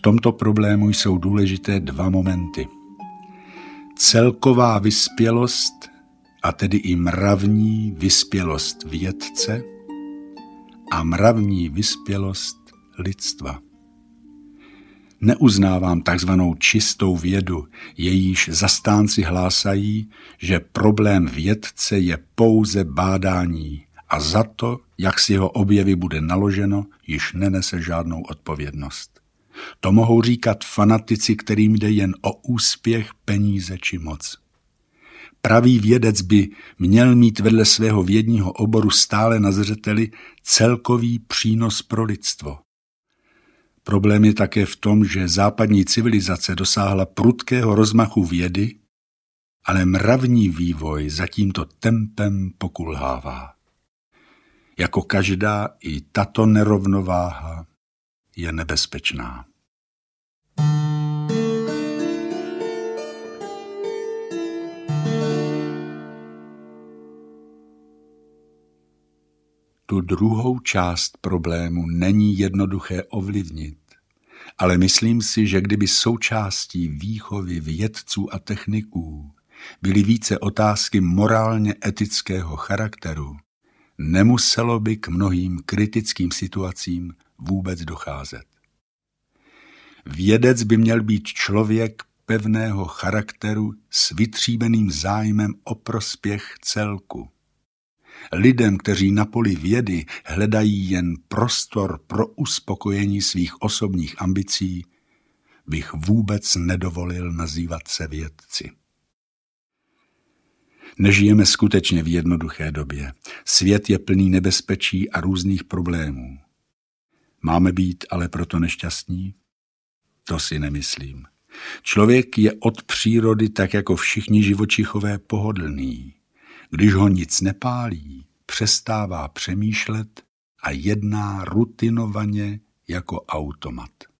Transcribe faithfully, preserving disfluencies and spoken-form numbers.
tomto problému jsou důležité dva momenty. Celková vyspělost, a tedy i mravní vyspělost vědce a mravní vyspělost lidstva. Neuznávám takzvanou čistou vědu, jejíž zastánci hlásají, že problém vědce je pouze bádání a za to, jak si jeho objevy bude naloženo, již nenese žádnou odpovědnost. To mohou říkat fanatici, kterým jde jen o úspěch, peníze či moc. Pravý vědec by měl mít vedle svého vědního oboru stále na zřeteli celkový přínos pro lidstvo. Problém je také v tom, že západní civilizace dosáhla prudkého rozmachu vědy, ale mravní vývoj za tímto tempem pokulhává. Jako každá, i tato nerovnováha je nebezpečná. Tu druhou část problému není jednoduché ovlivnit, ale myslím si, že kdyby součástí výchovy vědců a techniků byly více otázky morálně etického charakteru, nemuselo by k mnohým kritickým situacím vůbec docházet. Vědec by měl být člověk pevného charakteru s vytříbeným zájmem o prospěch celku. Lidem, kteří na poli vědy hledají jen prostor pro uspokojení svých osobních ambicí, bych vůbec nedovolil nazývat se vědci. Nežijeme skutečně v jednoduché době. Svět je plný nebezpečí a různých problémů. Máme být ale proto nešťastní? To si nemyslím. Člověk je od přírody tak jako všichni živočichové pohodlný. Když ho nic nepálí, přestává přemýšlet a jedná rutinovaně jako automat.